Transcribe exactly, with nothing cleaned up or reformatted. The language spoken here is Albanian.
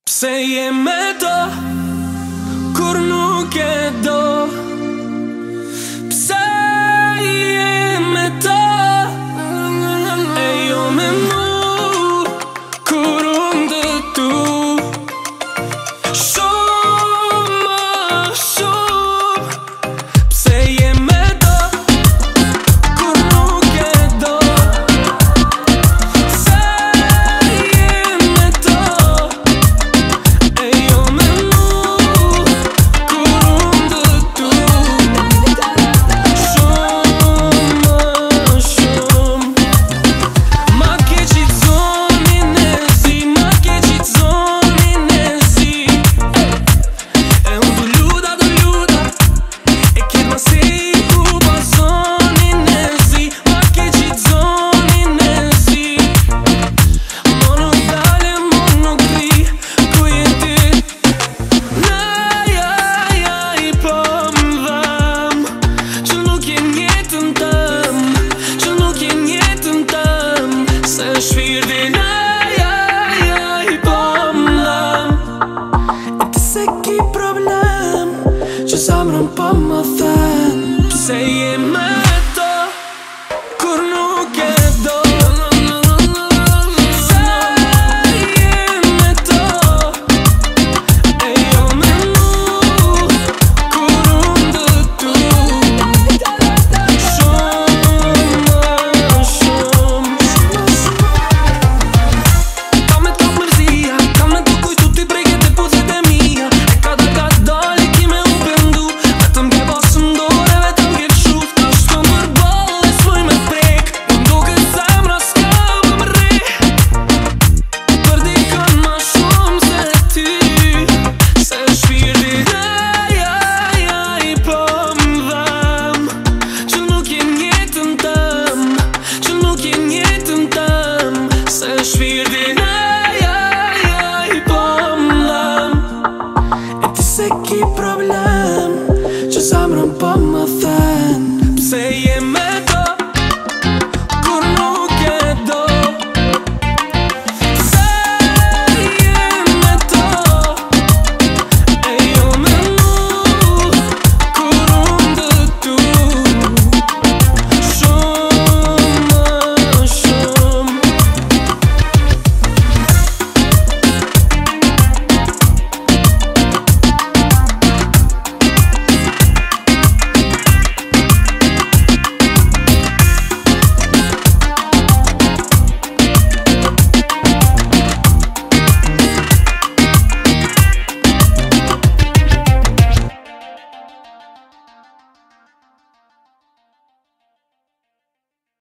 Pse je me do, kur nuk e do? Pse je me do, e jo me mu, kur unë dë tu? Shumë, shumë. Pse je me do, kur nuk e do? Pse je me do, e jo me mu, kur unë dë tu? Shumë, shumë. Ma ke qitë zonin e zi, ma ke qitë zonin e zi. E unë du luda, du luda, e kjetë ma se i ku pa zonin e zi. Ma ke qitë zonin e zi. Mo nuk dale, mo nuk vi, ku je ti? Aj, aj, aj, po m'dhem që nuk je njetën tëm, që nuk je njetën tëm, se shpirtin. Aj, aj, aj, po m'dhem. E ti se ki problem që zamrën po më thën. Pse je me do, kur nuk e do? Pse je me do, e jo me mu, kur unë dë tu? Shumë, shumë. Ka me t'kap mërzia, ka me t'u kujtu ti breket e puzet e mia. E ka da ka dali ki me u pëndu, vetëm ke pasën dore, vetëm ke quf. Ta shto mërbal e s'moj me prek, po m'duket zemra s'ka më rri për dikën ma shumë se ty, se shpirtin. Aj, aj, aj, po m'dhem që nuk je njetën tëm, që nuk je njetën tëm, se shpirtin. Aj, aj, aj, po m'dhem. E ti se ki problem që zamrën po më thën. Pse je me